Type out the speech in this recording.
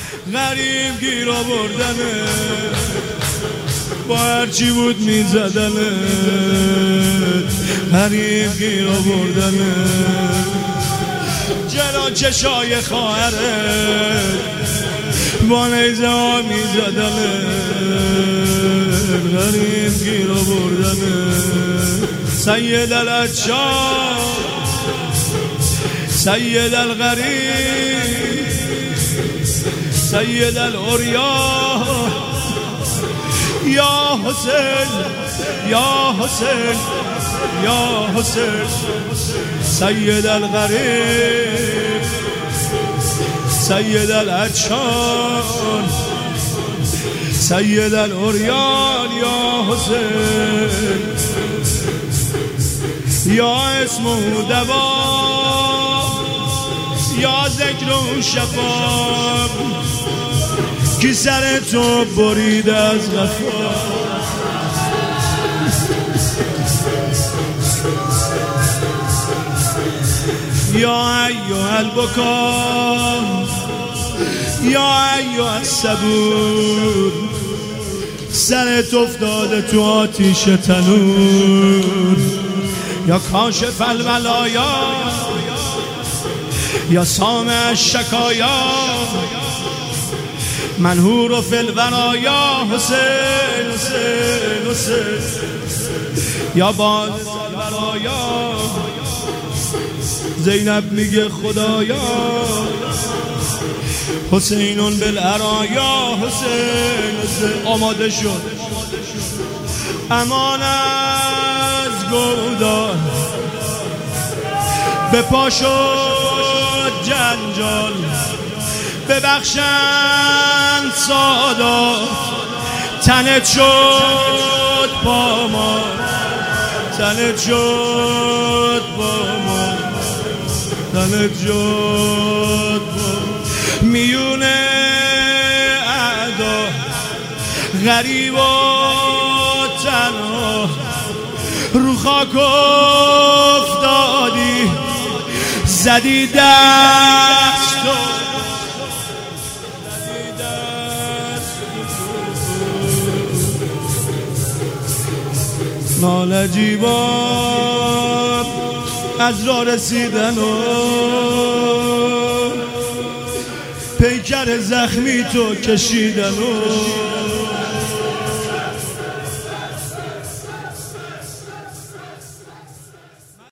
غریب گیر آوردنه، با هرچی بود میزدنه، غریب گیر آوردنه، جلو چشای خواهره با نیزه ها میزدنه، غریب گیر آوردنه. سید العطشان، سید الغریب، سید العریان، یا حسین یا حسین یا حسین، سید الغریب، سید العطشان، سید العریان، یا حسین، یا اسم و دوا، یا ذکر و شفا، کی سر تو برید از غفا. یا ایها البکا، یا ایها الصبور، سرت افتاده تو آتیش تنور. یا کاشف البلایا، یا سامع الشکایا، منهور فی البرایا، حسین حسین حسین، یا باعث البرایا. زینب میگه خدایا، حسینون بالعرایا، حسین حسین. آماده شد امان از گودال، به پا شد جنجال، ببخشند سادات، تنت شد پامال، تنت شد پامال، تنت شد پامال. میون اعدا غریب و تنها، رو خاک افتادی، زدی دست و نالجیبان از را رسیدن و پیکر زخمی تو کشیدن و